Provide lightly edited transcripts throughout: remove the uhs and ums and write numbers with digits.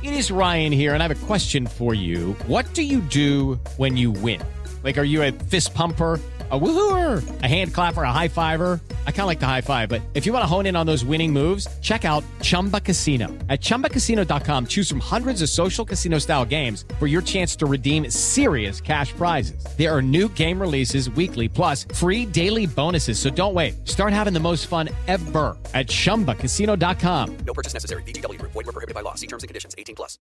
It is Ryan here, and I have a question for you. What do you do when you win? Like, are you a fist pumper, a woohooer, a hand clapper, a high fiver? I kind of like the high five, but if you want to hone in on those winning moves, check out Chumba Casino. At ChumbaCasino.com, choose from hundreds of social casino-style games for your chance to redeem serious cash prizes. There are new game releases weekly, plus free daily bonuses, so don't wait. Start having the most fun ever at ChumbaCasino.com. No purchase necessary. VGW Group. Void where prohibited by law. See terms and conditions. 18+.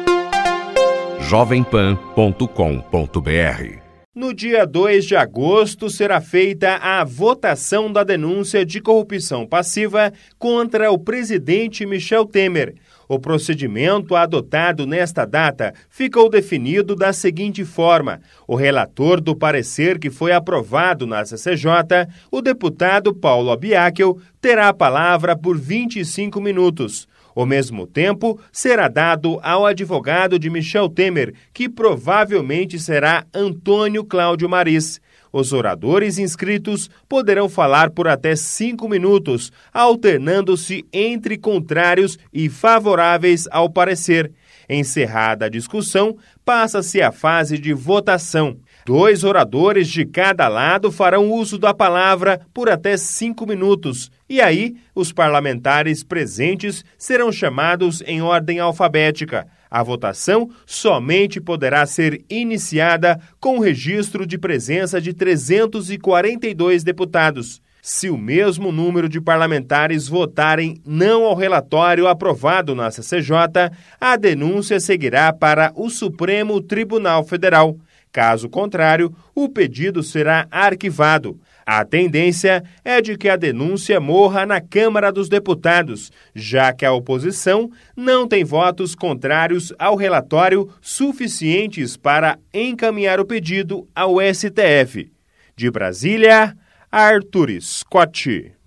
jovempan.com.br. No dia 2 de agosto, será feita a votação da denúncia de corrupção passiva contra o presidente Michel Temer. O procedimento adotado nesta data ficou definido da seguinte forma: o relator do parecer que foi aprovado na CCJ, o deputado Paulo Abiakel, terá a palavra por 25 minutos. O mesmo tempo será dado ao advogado de Michel Temer, que provavelmente será Antônio Cláudio Maris. Os oradores inscritos poderão falar por até 5 minutos, alternando-se entre contrários e favoráveis ao parecer. Encerrada a discussão, passa-se à fase de votação. 2 oradores de cada lado farão uso da palavra por até 5 minutos. E aí, os parlamentares presentes serão chamados em ordem alfabética. A votação somente poderá ser iniciada com o registro de presença de 342 deputados. Se o mesmo número de parlamentares votarem não ao relatório aprovado na CCJ, a denúncia seguirá para o Supremo Tribunal Federal. Caso contrário, o pedido será arquivado. A tendência é de que a denúncia morra na Câmara dos Deputados, já que a oposição não tem votos contrários ao relatório suficientes para encaminhar o pedido ao STF. De Brasília, Arthur Scott.